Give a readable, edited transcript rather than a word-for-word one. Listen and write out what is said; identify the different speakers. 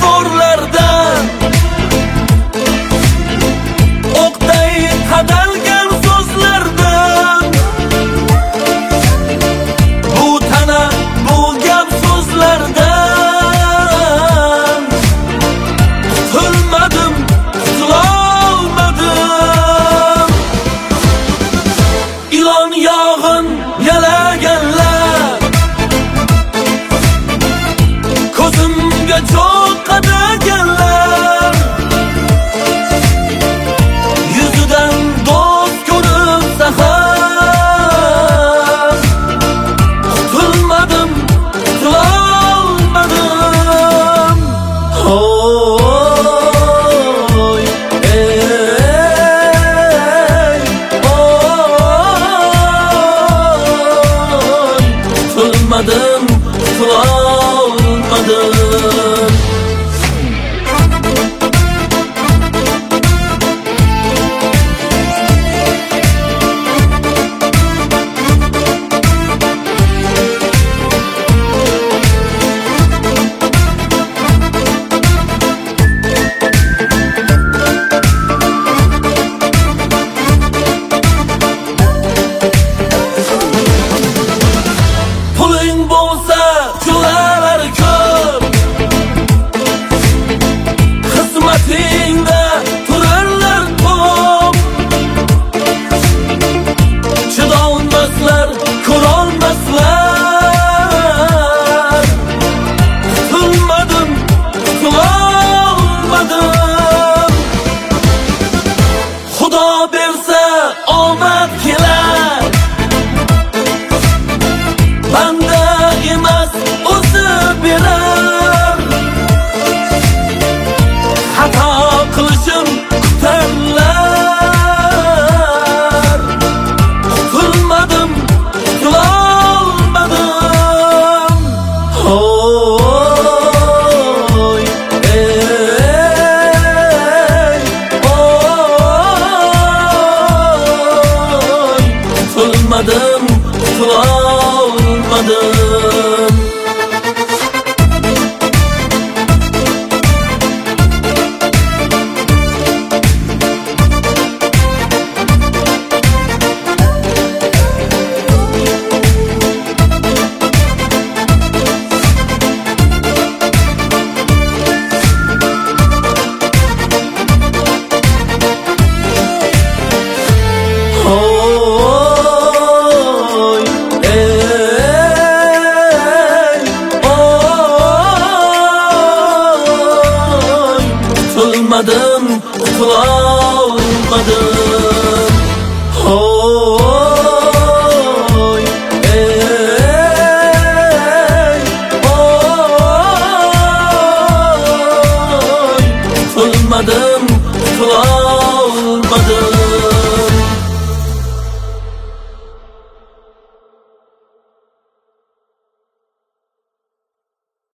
Speaker 1: zorlardan o'qday qadalgan so'zlardan bu tana bu gap so'zlardan qutulmadim, qutulolmadim. Ilon yog'in yalaganlar ko'zimga cho'q qadaganlar yuzidan do'st ko'ribsa ham qutulmadim, qutulolmadim. Oy, ey, oy, qutulmadim, qutulolmadim. Puling bo'lsa cho'lalar ko'p, xizmatingda turarlar ko'p. Chidolmaslar, ko'rolmaslar. Qutulmadim, qutulolmadim. Xudo bersa omad kelar, banda emas o'zi berar. Xato qilishim kutarlar. Qutulmadim, qutulolmadim. Oy, ey, oy, qutulmadim, qutulolmadim. Oy, ey, oy, qutulmadim, qutulolmadim. Oy, ey, oy, qutulmadim, qutulolmadim.